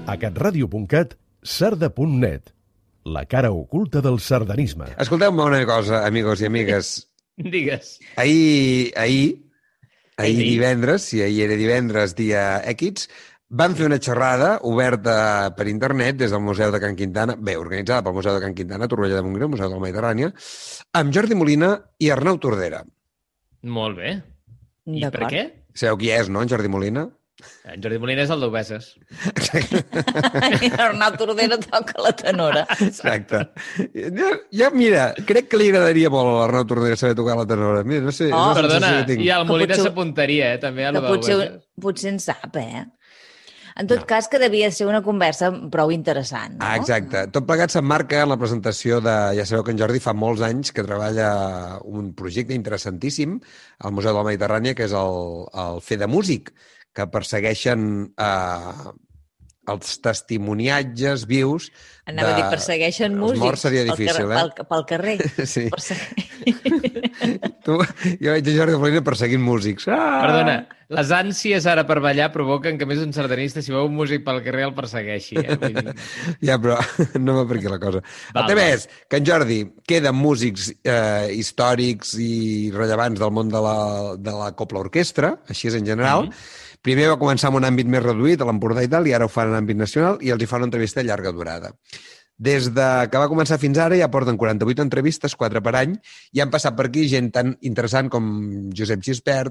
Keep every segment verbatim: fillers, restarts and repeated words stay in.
A catradio punt cat, sarda punt net, la cara oculta del sardanisme. Escolteu-me una cosa, amigos i amigues. Digues. Ahir, ahir, ahir Ahir? divendres, si ahir era divendres, dia X, vam fer una xerrada oberta per internet des del Museu de Can Quintana, bé, organitzada pel Museu de Can Quintana, Torroella de Montgrí, el Museu de la Mediterrània, amb Jordi Molina i Arnau Tordera. Molt bé. I per què? Sabeu qui és, no, en Jordi Molina? En Jordi Molina és el d'Obeses. I Arnau Tordera toca la tenora. Exacte. Ja, ja, mira, crec que li agradaria molt a l'Arnau Tordera saber tocar la tenora. Mira, no sé, Oh, és la Perdona, sensació que tinc. i el Molina potser- s'apuntaria, eh, també, a Que lo potser, d'Obeses. potser en sap, eh? En tot cas, que devia ser una conversa prou interessant, no? Ah, exacte. Tot plegat s'emmarca en la presentació de... Ja sabeu que en Jordi fa molts anys que treballa un projecte interessantíssim al Museu de la Mediterrània, que és el, el Fer de Músic, que persegueixen eh, els testimoniatges vius. Anava de... a dir, persegueixen Els músics. morts seria pel difícil, carrer, eh? Pel, pel carrer. Sí. Persegui- Tu, jo veig a Jordi Molina perseguint músics. Ah! Perdona, les ànsies ara per ballar provoquen que més un sardanista, si veu un músic pel carrer, el persegueixi. Eh? Vull dir... Ja, però no va per aquí la cosa. Val, El tema val. és que en Jordi queda amb músics eh, històrics i rellevants del món de la, de la copla orquestra, així és en general. Mm -hmm. Primer va començar amb un àmbit més reduït, a l'Empordà i tal, i ara ho fan en àmbit nacional, i els hi fan una entrevista de llarga durada. Des de que va començar fins ara ja porten quaranta-vuit entrevistes, quatre per any, i han passat per aquí gent tan interessant com Josep Gispert,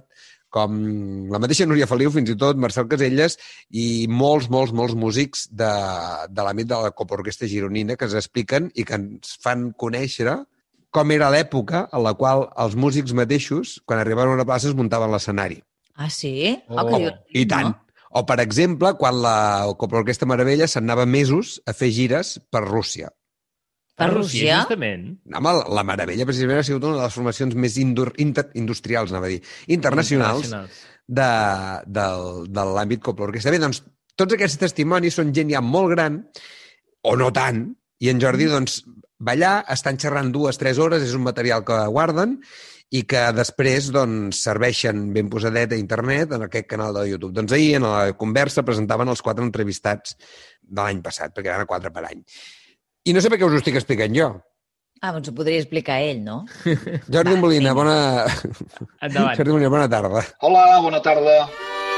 com la mateixa Núria Feliu, fins i tot Marcel Caselles, i molts, molts, molts músics de, de l'àmbit de la Copla Orquestra Gironina que ens expliquen i que ens fan conèixer com era l'època en la qual els músics mateixos, quan arribaven a una plaça, es muntaven l'escenari. Ah, sí? Oh, Oh, que jo... I tant. No? O, per exemple, quan la Copla Orquestra Meravella s'anava mesos a fer gires per Rússia. Per Rússia? Justament. Home, la Meravella precisament ha sigut una de les formacions més indur, inter, industrials, anava a dir, internacionals, Internacionals. de, de, de l'àmbit Copla Orquestra. Bé, doncs, tots aquests testimonis són gent ja molt gran, o no tant, i en Jordi, doncs, va allà, estan xerrant dues, tres hores, és un material que guarden, i que després doncs, serveixen ben posadet a internet en aquest canal de YouTube. Doncs ahir, en la conversa, presentaven els quatre entrevistats de l'any passat, perquè eren quatre per any. I no sé per què us ho estic explicant jo. Ah, doncs ho podria explicar ell, no? Jordi Va, Molina, vinga. bona... Endavant. Jordi Molina, bona tarda. Hola, bona tarda.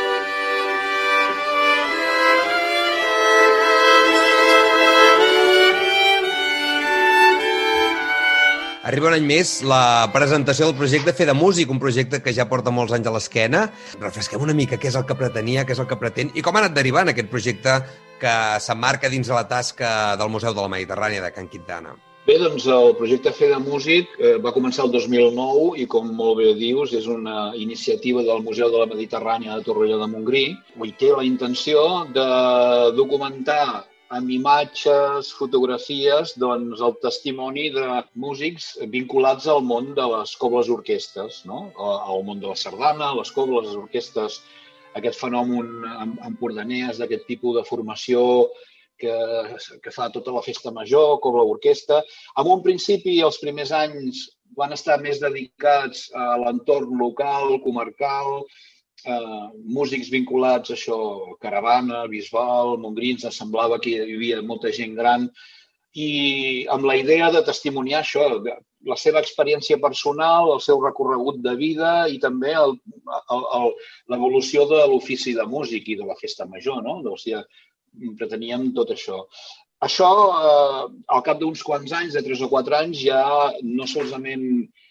Arriba un any més la presentació del projecte Fer de Músic, un projecte que ja porta molts anys a l'esquena. Refresquem una mica què és el que pretenia, què és el que pretén i com ha anat derivant aquest projecte que s'emmarca dins de la tasca del Museu de la Mediterrània de Can Quintana. Bé, doncs el projecte Fer de Músic eh, va començar el dos mil nou i, com molt bé dius, és una iniciativa del Museu de la Mediterrània de Torroella de Montgrí i té la intenció de documentar amb imatges, fotografies, doncs, el testimoni de músics vinculats al món de les cobles orquestes, no? Al món de la sardana, les cobles, les orquestes, aquest fenomen empordanès d'aquest tipus de formació que, que fa tota la festa major, cobla orquestra. En un principi, els primers anys van estar més dedicats a l'entorn local, comarcal, eh, músics vinculats a això, Caravana, Bisbal, Montgrí, ens semblava que hi havia molta gent gran i amb la idea de testimoniar això, la seva experiència personal, el seu recorregut de vida i també el, el, el, l'evolució de l'ofici de músic i de la festa major, no? O sigui, preteníem tot això. Això, eh, al cap d'uns quants anys, de tres o quatre anys, ja no solament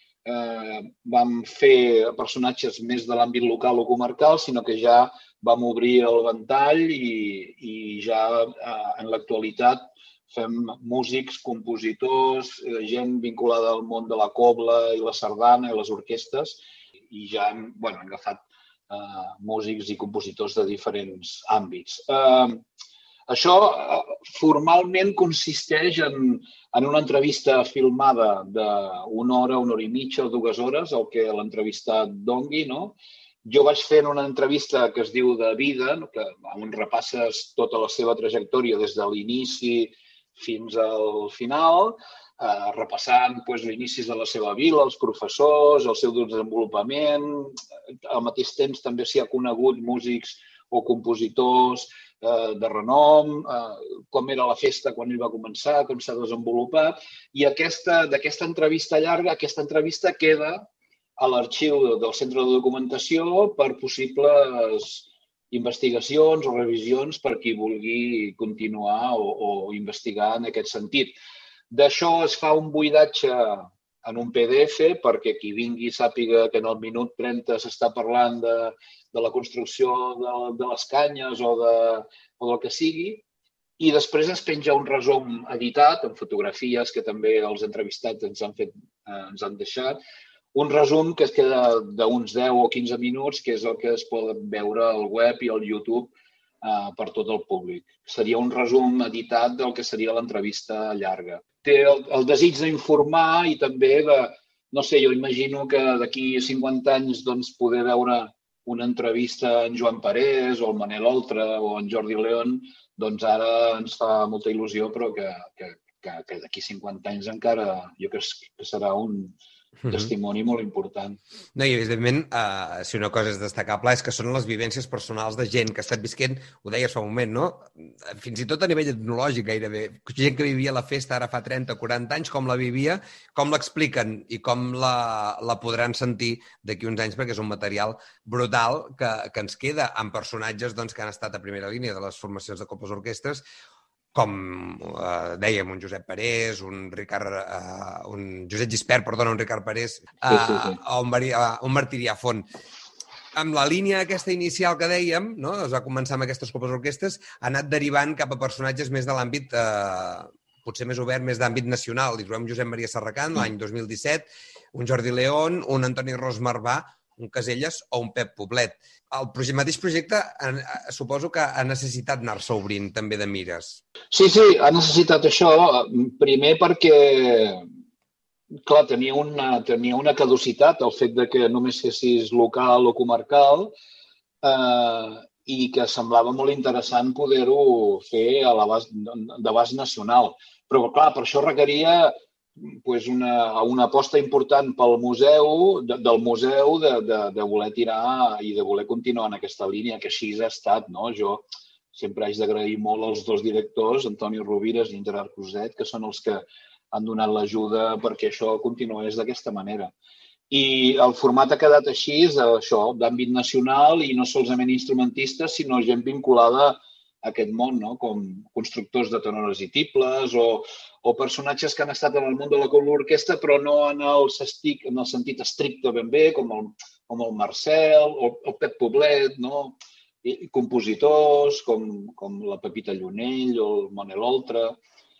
eh, vam fer personatges més de l'àmbit local o comarcal, sinó que ja vam obrir el ventall i, i ja eh, en l'actualitat fem músics, compositors, gent vinculada al món de la cobla i la sardana i les orquestes i ja hem, bueno, hem agafat eh, músics i compositors de diferents àmbits. Eh, això eh, formalment consisteix en, en una entrevista filmada d'una hora, una hora i mitja o dues hores, el que l'entrevistat dongui, no? Jo vaig fent una entrevista que es diu de vida, que, on repasses tota la seva trajectòria des de l'inici fins al final, eh, repassant doncs, l'inici de la seva vila, els professors, el seu desenvolupament. Al mateix temps també s'hi ha conegut músics o compositors eh, de renom, eh, com era la festa quan ell va començar, com s'ha desenvolupat, i aquesta, d'aquesta entrevista llarga, aquesta entrevista queda a l'arxiu del Centre de Documentació per possibles investigacions o revisions per qui vulgui continuar o, o investigar en aquest sentit. D'això es fa un buidatge en un P D F perquè qui vingui sàpiga que en el minut trenta s'està parlant de, de la construcció de, de les canyes o, de, o del que sigui, i després es penja un resum editat amb fotografies que també els entrevistats ens han, fet, eh, ens han deixat, un resum que es queda d'uns deu o quinze minuts, que és el que es pot veure al web i al YouTube eh, per tot el públic. Seria un resum editat del que seria l'entrevista llarga. Té el, el desig d'informar i també de, no sé, jo imagino que d'aquí cinquanta anys doncs, poder veure una entrevista en Joan Parés o el Manel Oltra o en Jordi León, doncs ara ens fa molta il·lusió, però que, que, que, que d'aquí cinquanta anys encara jo crec que serà un testimoni molt important. No, i evidentment, uh, si una cosa és destacable és que són les vivències personals de gent que ha estat visquent, ho deies fa un moment, no? Fins i tot a nivell etnològic gairebé. Gent que vivia la festa ara fa trenta o quaranta anys, com la vivia, com l'expliquen i com la, la podran sentir d'aquí uns anys, perquè és un material brutal que, que ens queda amb personatges doncs, que han estat a primera línia de les formacions de coples orquestres, com eh, dèiem, un Josep Parés, un Ricard, eh, un Josep Gispert, perdona, un Ricard Parés, eh, sí, sí, sí. Un, Mari, uh, un Martirià Font. Amb la línia aquesta inicial que dèiem, no? Es va començar amb aquestes coples orquestres, ha anat derivant cap a personatges més de l'àmbit, eh, potser més obert, més d'àmbit nacional. Hi trobem Josep Maria Serracant, l'any dos mil disset, un Jordi León, un Antoni Ros Marvà, un Caselles o un Pep Poblet. El mateix projecte suposo que ha necessitat anar-se obrint també de mires. Sí, sí, ha necessitat això. Primer perquè, clar, tenia una, tenia una caducitat el fet de que només fossis local o comarcal eh, i que semblava molt interessant poder-ho fer a l'abast d'abast nacional. Però, clar, per això requeria pues una, una aposta important pel museu, de, del museu de, de, de voler tirar i de voler continuar en aquesta línia, que així ha estat, no? Jo sempre haig d'agrair molt als dos directors, Antoni Rovires i Gerard Cruzet, que són els que han donat l'ajuda perquè això continués d'aquesta manera. I el format ha quedat així, és això, d'àmbit nacional i no solament instrumentistes, sinó gent vinculada a aquest món, no? Com constructors de tenores i tibles o, o personatges que han estat en el món de la orquestra però no en el, sestic, en el sentit estricte ben bé, com el, com el Marcel o el Pep Poblet, no? I, i compositors com, com la Pepita Llunell o el Manel Oltra.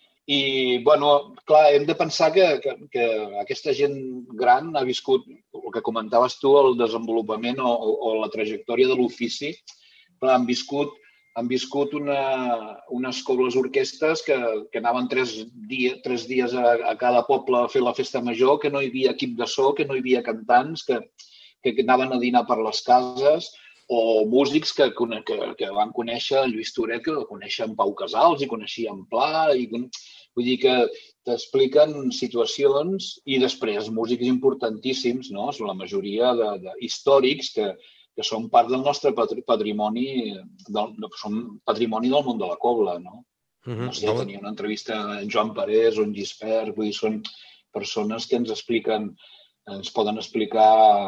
I, bueno, clar, hem de pensar que, que, que aquesta gent gran ha viscut, el que comentaves tu, el desenvolupament o, o la trajectòria de l'ofici, clar, han viscut han viscut una, unes cobles orquestres que, que anaven tres, dia, tres dies a, a cada poble a fer la festa major, que no hi havia equip de so, que no hi havia cantants, que, que anaven a dinar per les cases, o músics que, que, que van conèixer Lluís Toret, que coneixen Pau Casals i coneixien Pla. I, vull dir que t'expliquen situacions i després músics importantíssims, no? La majoria de, de històrics que que són part del nostre patrimoni, del, són patrimoni del món de la cobla, no? Uh-huh. No sé, tenia una entrevista amb Joan Parés o en Gispert, vull dir, són persones que ens expliquen, ens poden explicar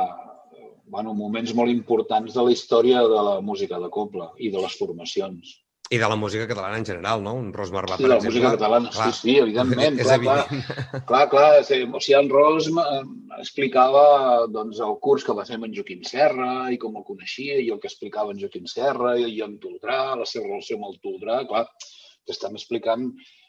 bueno, moments molt importants de la història de la música de cobla i de les formacions. I de la música catalana en general, no? Un Ros Marvà, sí, per exemple. Sí, de la música catalana, clar. sí, sí, evidentment. És clar, evident. Clar, clar, clar, o sigui, en Ros explicava doncs, el curs que va fer amb en Joaquim Serra i com el coneixia i el que explicava en Joaquim Serra i en Toldrà, la seva relació amb el Toldrà, clar, t'estem explicant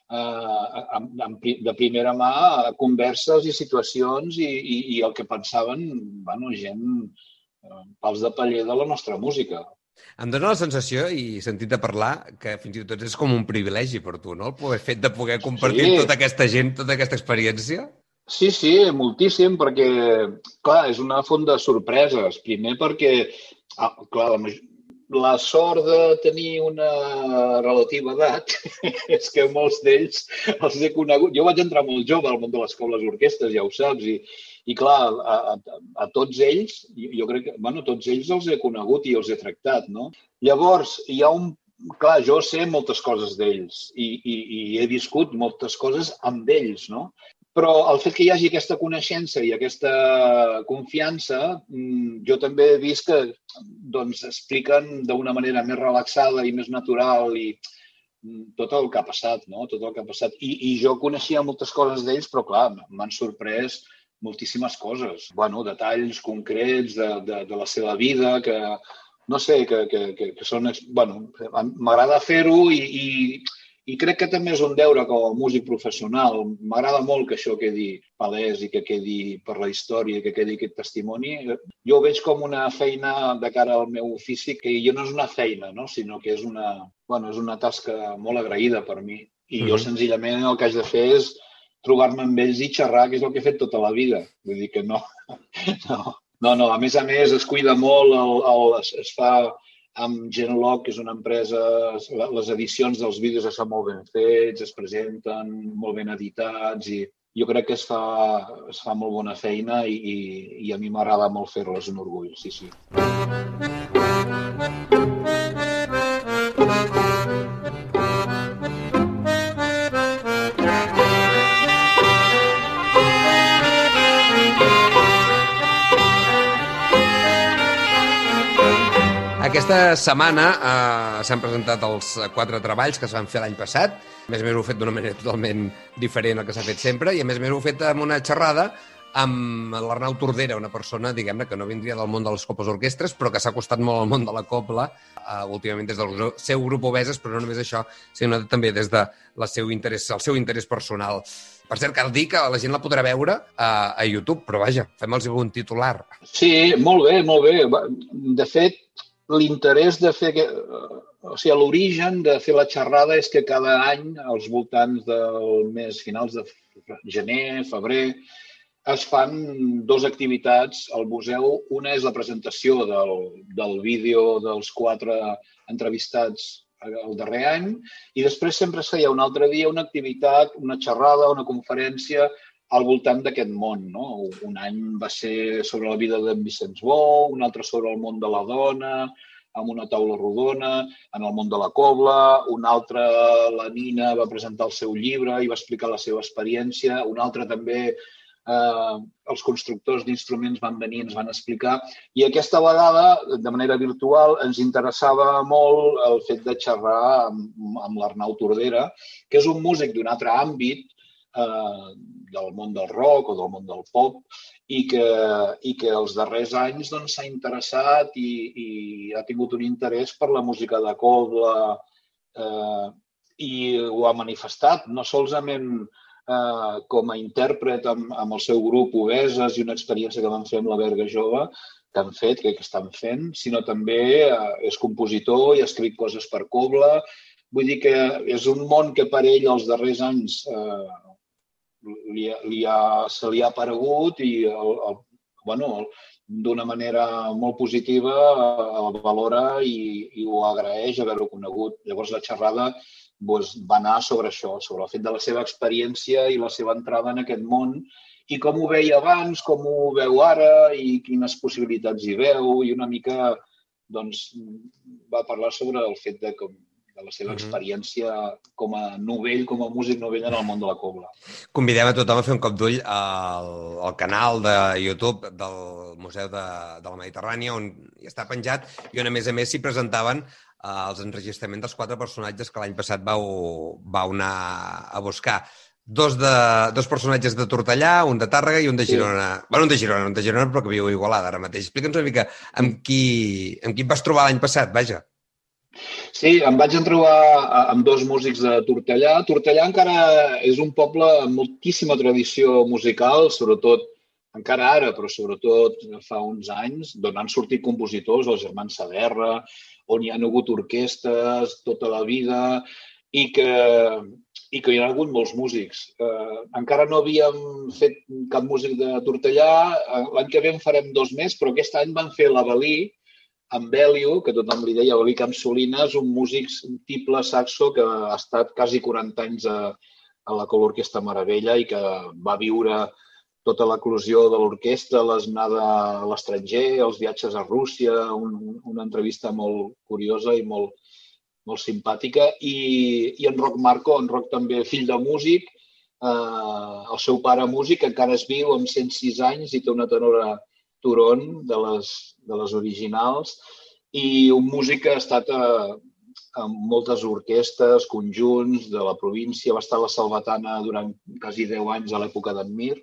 eh, de primera mà converses i situacions i, i, i el que pensaven, bueno, gent eh, pals de paller de la nostra música. Em dóna la sensació, i sentit de parlar, que fins i tot és com un privilegi per tu, no? El fet de poder compartir sí. tota aquesta gent, tota aquesta experiència. Sí, sí, moltíssim, perquè, clar, és una font de sorpreses. Primer perquè, ah, clar, la, la sort de tenir una relativa edat és que molts d'ells els he conegut. Jo vaig entrar molt jove al món de les cobles orquestres, ja ho saps, i, I clar, a, a, a tots ells, jo crec que, bueno, tots ells els he conegut i els he tractat, no? Llavors, hi ha un... Clar, jo sé moltes coses d'ells i, i, i he viscut moltes coses amb ells, no? Però el fet que hi hagi aquesta coneixença i aquesta confiança, jo també he vist que doncs, expliquen d'una manera més relaxada i més natural i tot el que ha passat, no? Tot el que ha passat. I, i jo coneixia moltes coses d'ells, però clar, m'han sorprès moltíssimes coses. Bueno, detalls concrets de, de, de la seva vida que, no sé, que, que, que, que són... Bueno, m'agrada fer-ho i, i, i crec que també és un deure com a músic professional. M'agrada molt que això quedi palès i que quedi per la història, que quedi aquest testimoni. Jo ho veig com una feina de cara al meu ofici, que jo no és una feina, no? Sinó que és una, bueno, és una tasca molt agraïda per mi. I jo senzillament el que haig de fer és trobar-me amb ells i xerrar, que és el que he fet tota la vida. Vull dir que no... no. No, no, a més a més es cuida molt, el, el, es, es fa amb Genelog, que és una empresa, les edicions dels vídeos estan molt ben fets, es presenten molt ben editats i jo crec que es fa, es fa molt bona feina i, i, i a mi m'agrada molt fer-ho, és un orgull, sí, sí. Aquesta setmana eh, s'han presentat els quatre treballs que es van fer l'any passat. A més a més ho he fet d'una manera totalment diferent al que s'ha fet sempre i a més a més ho he fet amb una xerrada amb l'Arnau Tordera, una persona, diguem-ne, que no vindria del món de les coples orquestres, però que s'ha acostat molt al món de la copla, eh, últimament des del seu grup Obeses, però no només això, sinó també des de la seu interès, el seu interès personal. Per cert, cal dir que la gent la podrà veure a, a YouTube, però vaja, fem-los un titular. Sí, molt bé, molt bé. De fet, l'interès de fer... O sigui, l'origen de fer la xerrada és que cada any, als voltants del mes finals de gener, febrer, es fan dues activitats al museu. Una és la presentació del, del vídeo dels quatre entrevistats el darrer any i després sempre es feia un altre dia una activitat, una xerrada, una conferència al voltant d'aquest món, no? Un any va ser sobre la vida d'en Vicenç Bou, un altre sobre el món de la dona, amb una taula rodona, en el món de la cobla, un altre, la Nina, va presentar el seu llibre i va explicar la seva experiència, un altre també, eh, els constructors d'instruments van venir i ens van explicar, i aquesta vegada, de manera virtual, ens interessava molt el fet de xerrar amb, amb l'Arnau Tordera, que és un músic d'un altre àmbit, eh, del món del rock o del món del pop, i que, i que els darrers anys doncs, s'ha interessat i, i ha tingut un interès per la música de cobla eh, i ho ha manifestat, no solament eh, com a intèrpret amb, amb el seu grup Obeses i una experiència que van fer amb la Berga Jove, que han fet, que, que estan fent, sinó també eh, és compositor i ha escrit coses per cobla. Vull dir que és un món que per ell els darrers anys eh, Li, li ha, se li ha aparegut i el, el, bueno, d'una manera molt positiva el valora i, i ho agraeix haver-ho conegut. Llavors la xerrada doncs, va anar sobre això, sobre el fet de la seva experiència i la seva entrada en aquest món i com ho veia abans, com ho veu ara i quines possibilitats hi veu i una mica doncs, va parlar sobre el fet de com de la seva experiència com a novell, com a músic novell en el món de la cobla. Convidem a tothom a fer un cop d'ull al, al canal de YouTube del Museu de, de la Mediterrània, on hi està penjat i on, a més a més, s'hi presentaven eh, els enregistraments dels quatre personatges que l'any passat vau, vau anar a buscar. Dos, de, dos personatges de Tortellà, un de Tàrrega i un de Girona. Sí. Bueno, un de Girona, un de Girona, però que viu a Igualada ara mateix. Explica'ns una mica amb qui, amb qui et vas trobar l'any passat, vaja. Sí, em vaig trobar amb dos músics de Tortellà. Tortellà encara és un poble amb moltíssima tradició musical, sobretot encara ara, però sobretot fa uns anys, d'on han sortit compositors, els germans Saderra, on hi ha hagut orquestres tota la vida i que, i que hi ha hagut molts músics. Eh, encara no havíem fet cap músic de Tortellà, l'any que ve en farem dos més, però aquest any van fer l'Avelí, amb Elio, que tothom li deia Avelí Campsolina, és un músic tiple saxo que ha estat quasi quaranta anys a, a la Cobla Orquestra Meravella i que va viure tota l'eclosió de l'orquestra, l'anada a l'estranger, els viatges a Rússia, un, una entrevista molt curiosa i molt, molt simpàtica. I, i en Roc Marco, en Roc també fill de músic, eh, el seu pare músic, encara es viu amb cent sis anys i té una tenora Turon de les, de les originals, i un músic que ha estat a, a moltes orquestres, conjunts de la província, va estar a la Salvatana durant quasi deu anys a l'època d'en Mir.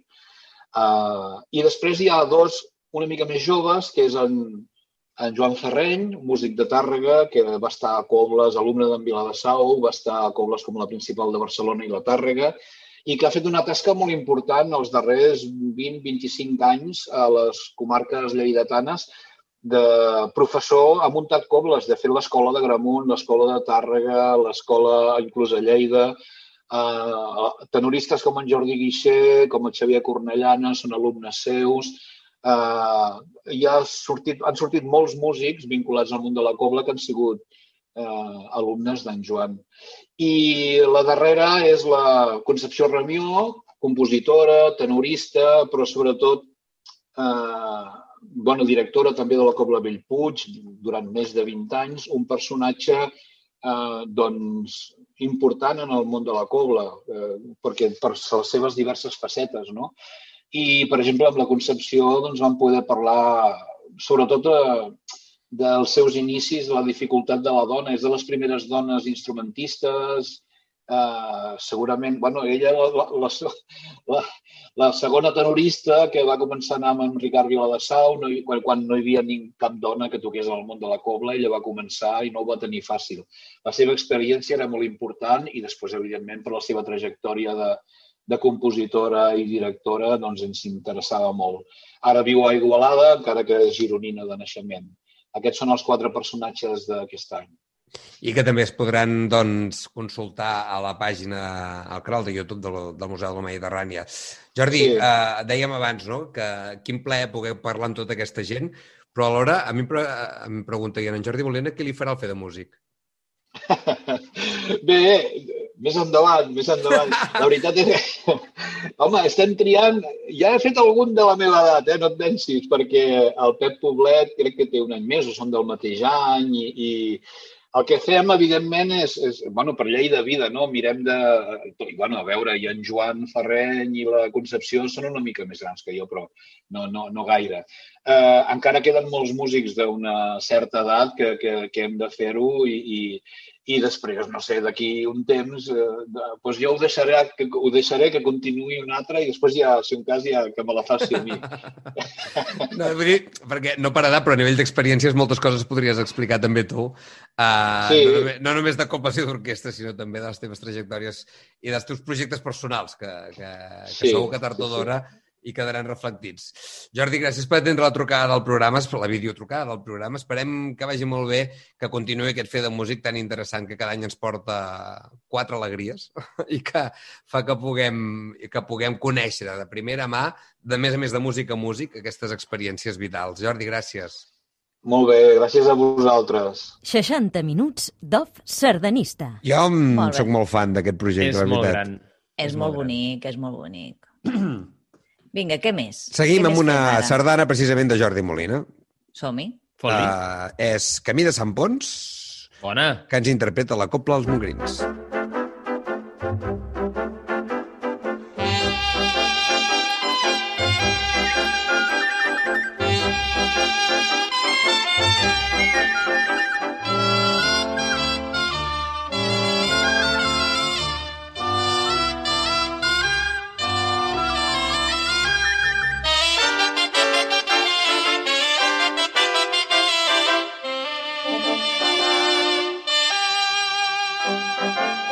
Uh, I després hi ha dos una mica més joves, que és en, en Joan Ferreny, músic de Tàrrega, que va estar a Cobles, alumne d'en Viladasau, va estar a Cobles com la principal de Barcelona i la Tàrrega, i que ha fet una tasca molt important els darrers vint a vint-i-cinc anys a les comarques lleidatanes de professor, ha muntat cobles, de fet l'escola de Gramunt, l'escola de Tàrrega, l'escola inclús a Lleida, eh, tenoristes com en Jordi Guixer, com el Xavier Cornellana, són alumnes seus. Eh, hi ha sortit, han sortit molts músics vinculats al món de la cobla que han sigut eh, alumnes d'en Joan. I la darrera és la Concepció Ramió, compositora, tenorista, però sobretot eh, bona directora també de la Cobla Bellpuig durant més de vint anys, un personatge eh, doncs, important en el món de la cobla, eh, perquè per les seves diverses facetes, no? I, per exemple, amb la Concepció doncs, vam poder parlar sobretot eh, dels seus inicis, la dificultat de la dona. És de les primeres dones instrumentistes, eh, segurament, bueno, ella la, la, la, la segona tenorista que va començar a anar amb en Ricard Viladasau, no, quan, quan no hi havia ni cap dona que toqués al món de la cobla, ella va començar i no ho va tenir fàcil. La seva experiència era molt important i després, evidentment, per la seva trajectòria de, de compositora i directora, doncs ens interessava molt. Ara viu a Igualada, encara que és gironina de naixement. Aquests són els quatre personatges d'aquest any. I que també es podran doncs, consultar a la pàgina, al canal de YouTube del, del Museu de la Mediterrània. Jordi, sí. eh, dèiem abans, no?, que quin plaer poder parlar amb tota aquesta gent, però alhora a mi em, pre em preguntaien en Jordi Molina què li farà el fer de músic. Bé, més endavant, més endavant. La veritat és que, home, estem triant... Ja he fet algun de la meva edat, eh? No et pensis, perquè el Pep Poblet crec que té un any més, o són del mateix any, i, i el que fem, evidentment, és, és bueno, per llei de vida, no? Mirem de... Bueno, a veure, i en Joan Ferreny i la Concepció són una mica més grans que jo, però no, no, no gaire. Eh, encara queden molts músics d'una certa edat que, que, que hem de fer-ho i, i, i després, no sé, d'aquí un temps, eh, doncs jo ho deixaré, que, ho deixaré que continuï un altre i després ja, si un cas, ja que me la faci a mi. No, vull dir, perquè no per edat, però a nivell d'experiències moltes coses podries explicar també tu. Uh, sí. no, només, no només de coples i d'orquestra, sinó també de les teves trajectòries i dels teus projectes personals, que, que, que sí, segur que tard o d'hora sí, sí. i quedaran reflectits. Jordi, gràcies per atendre la trucada del programa, la videotrucada del programa. Esperem que vagi molt bé, que continuï aquest fer de músic tan interessant que cada any ens porta quatre alegries i que fa que puguem, que puguem conèixer de primera mà, de més a més de músic a músic, aquestes experiències vitals. Jordi, gràcies. Molt bé, gràcies a vosaltres. seixanta minuts d'Off Sardanista. Jo molt soc molt fan d'aquest projecte, és la veritat. Molt gran. És, és molt gran. bonic, és molt bonic. Vinga, què més? Seguim què amb més una sardana precisament de Jordi Molina. Som-hi. Uh, és Camí de Sant Pons, Bona. Que ens interpreta la Cobla als Montgrins. Thank you.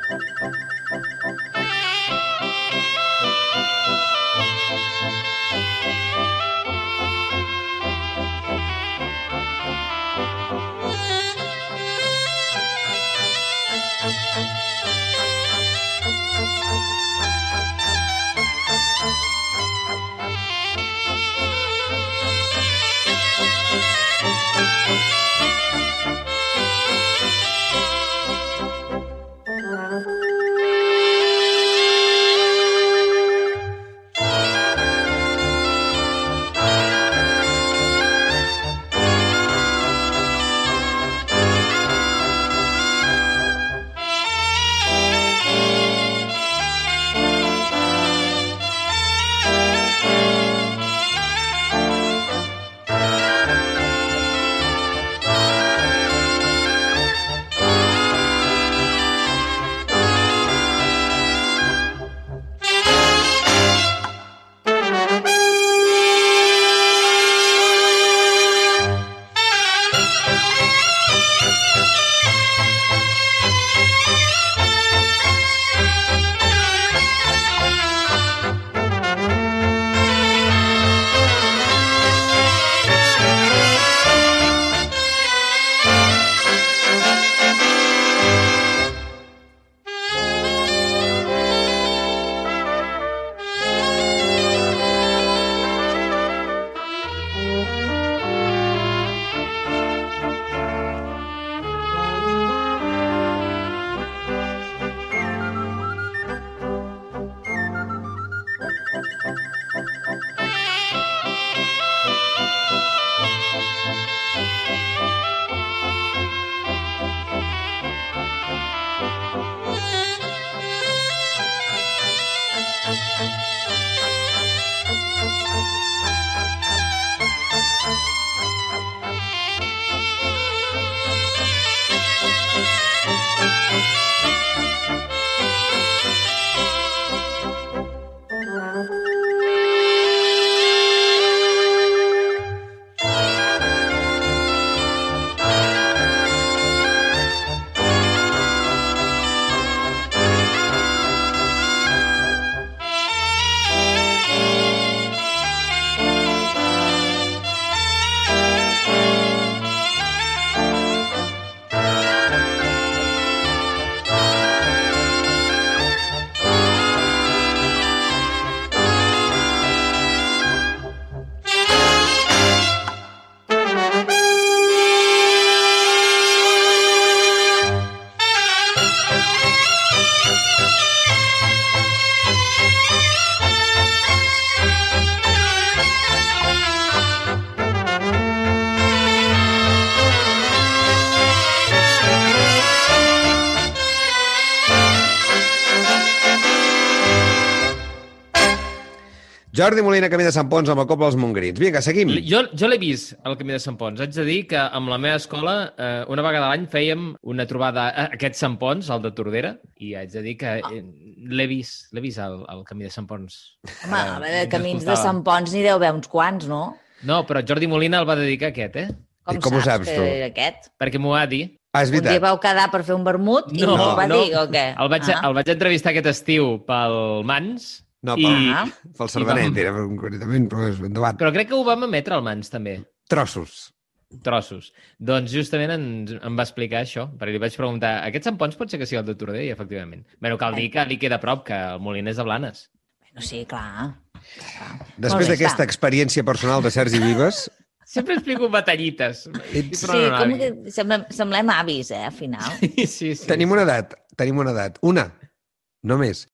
Jordi Molina, Camí de Sant Pons, amb el Cobla dels Montgrins. Vinga, seguim. Jo, jo l'he vist, el Camí de Sant Pons. Haig de dir que amb la meva escola, eh, una vegada a l'any fèiem una trobada a aquest Sant Pons, el de Tordera, i haig de dir que eh, l'he vist, l'he vist, el, el Camí de Sant Pons. Home, a veure, camins de Sant Pons n'hi deu haver uns quants, no? No, però Jordi Molina el va dedicar a aquest, eh? Com, com ho saps, saps, que tu? era aquest? Perquè m'ho va dir. Ah, és Un dia veritat. vau quedar per fer un vermut i No, no, ho va no. dir, o què? El vaig, Ah. el vaig entrevistar aquest estiu pel Mans. No, I... pel, Ah. pel Sardanet, vam- era concretament, però és endavant. Però crec que ho vam emetre al Mans, també. Trossos. Trossos. Doncs justament ens, em va explicar això, perquè li vaig preguntar, aquest Sant Pons pot ser que sigui el de Tordera? I efectivament. Bé, cal dir que li queda a prop, que el Moliner és de Blanes. No, sí, clar. clar. Molt Després bé, d'aquesta està. experiència personal de Sergi Vives, Sempre explico batallites. Ets- Sí, com que semblem, semblem avis, eh, al final. Sí, sí, sí. tenim una edat, tenim una edat. Una, només.